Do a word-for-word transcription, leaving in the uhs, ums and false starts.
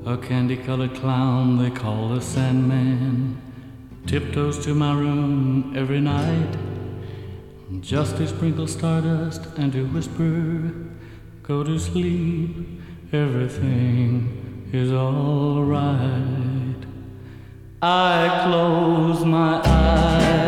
A candy-colored clown they call the Sandman tiptoes to my room every night just to sprinkle stardust and to whisper, go to sleep, everything is all right. I close my eyes